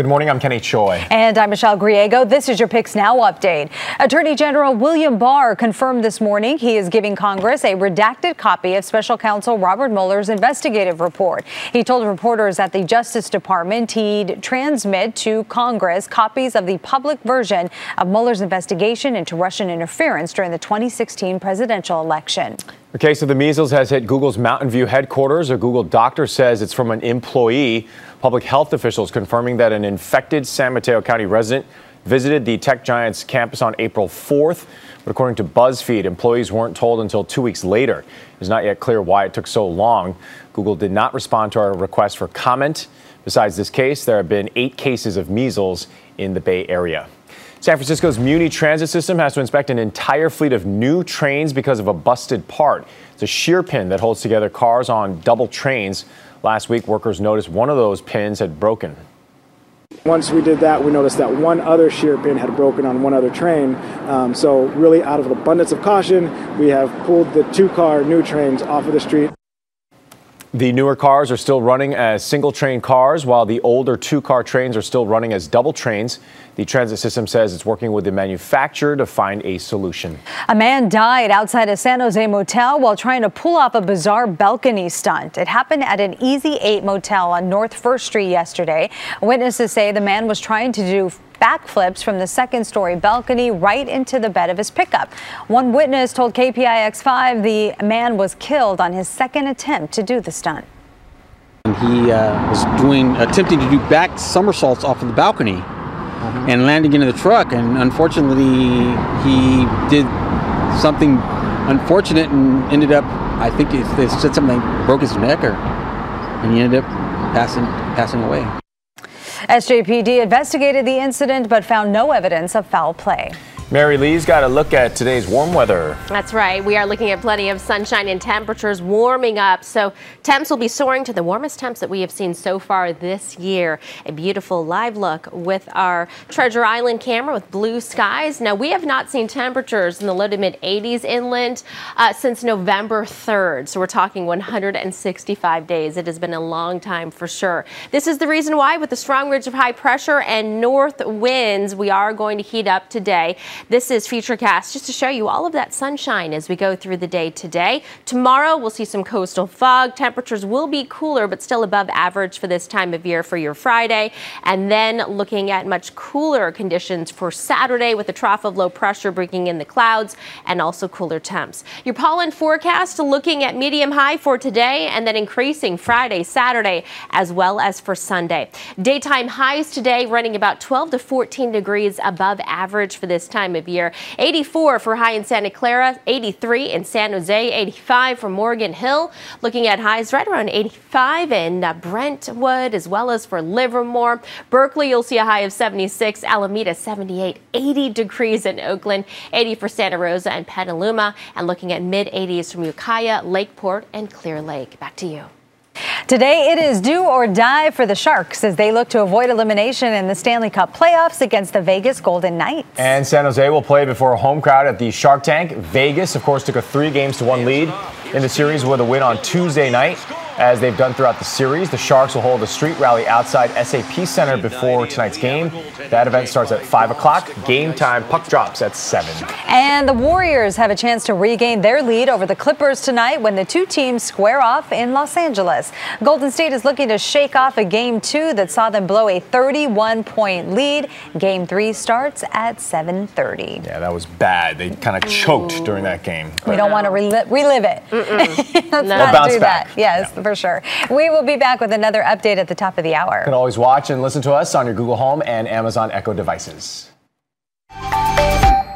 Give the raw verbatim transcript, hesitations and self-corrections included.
Good morning, I'm Kenny Choi. And I'm Michelle Griego. This is your Picks Now update. Attorney General William Barr confirmed this morning he is giving Congress a redacted copy of Special Counsel Robert Mueller's investigative report. He told reporters at the Justice Department he'd transmit to Congress copies of the public version of Mueller's investigation into Russian interference during the twenty sixteen presidential election. The case of the measles has hit Google's Mountain View headquarters. A Google doctor says it's from an employee. Public health officials confirming that an infected San Mateo County resident visited the tech giant's campus on April fourth. But according to BuzzFeed, employees weren't told until two weeks later. It's not yet clear why it took so long. Google did not respond to our request for comment. Besides this case, there have been eight cases of measles in the Bay Area. San Francisco's Muni Transit System has to inspect an entire fleet of new trains because of a busted part. It's a shear pin that holds together cars on double trains. Last week, workers noticed one of those pins had broken. Once we did that, we noticed that one other shear pin had broken on one other train. Um, so really, out of an abundance of caution, we have pulled the two-car new trains off of the street. The newer cars are still running as single train cars, while the older two-car trains are still running as double trains. The transit system says it's working with the manufacturer to find a solution. A man died outside a San Jose motel while trying to pull off a bizarre balcony stunt. It happened at an Easy eight motel on North First Street yesterday. Witnesses say the man was trying to do backflips from the second story balcony right into the bed of his pickup. One witness told K P I X five the man was killed on his second attempt to do the stunt. He uh, was doing, attempting to do back somersaults off of the balcony mm-hmm. and landing into the truck. And unfortunately, he did something unfortunate and ended up, I think it, they said something like broke his neck or, and he ended up passing, passing away. S J P D investigated the incident but found no evidence of foul play. Mary Lee's got a look at today's warm weather. That's right. We are looking at plenty of sunshine and temperatures warming up. So temps will be soaring to the warmest temps that we have seen so far this year. A beautiful live look with our Treasure Island camera with blue skies. Now, we have not seen temperatures in the low to mid eighties inland uh, since November third. So we're talking one hundred sixty-five days. It has been a long time for sure. This is the reason why, with the strong ridge of high pressure and north winds, we are going to heat up today. This is Futurecast, just to show you all of that sunshine as we go through the day today. Tomorrow, we'll see some coastal fog. Temperatures will be cooler, but still above average for this time of year for your Friday. And then looking at much cooler conditions for Saturday with a trough of low pressure bringing in the clouds and also cooler temps. Your pollen forecast looking at medium high for today and then increasing Friday, Saturday, as well as for Sunday. Daytime highs today running about twelve to fourteen degrees above average for this time of year. eighty-four for high in Santa Clara, eighty-three in San Jose, eighty-five for Morgan Hill. Looking at highs right around eighty-five in uh, Brentwood as well as for Livermore. Berkeley, you'll see a high of seventy-six, Alameda seventy-eight, eighty degrees in Oakland, eighty for Santa Rosa and Petaluma, and looking at mid eighties from Ukiah, Lakeport, and Clear Lake. Back to you. Today, it is do or die for the Sharks as they look to avoid elimination in the Stanley Cup playoffs against the Vegas Golden Knights. And San Jose will play before a home crowd at the Shark Tank. Vegas, of course, took a three games to one lead in the series with a win on Tuesday night. As they've done throughout the series, the Sharks will hold a street rally outside S A P Center before tonight's game. That event starts at five o'clock. Game time, puck drops at seven. And the Warriors have a chance to regain their lead over the Clippers tonight when the two teams square off in Los Angeles. Golden State is looking to shake off a game two that saw them blow a thirty-one point lead. Game three starts at seven thirty. Yeah, that was bad. They kind of choked Ooh. during that game. We don't want to reli- relive it. Let's no. not we'll do back. that. Yes. Yeah. For sure. We will be back with another update at the top of the hour. You can always watch and listen to us on your Google Home and Amazon Echo devices.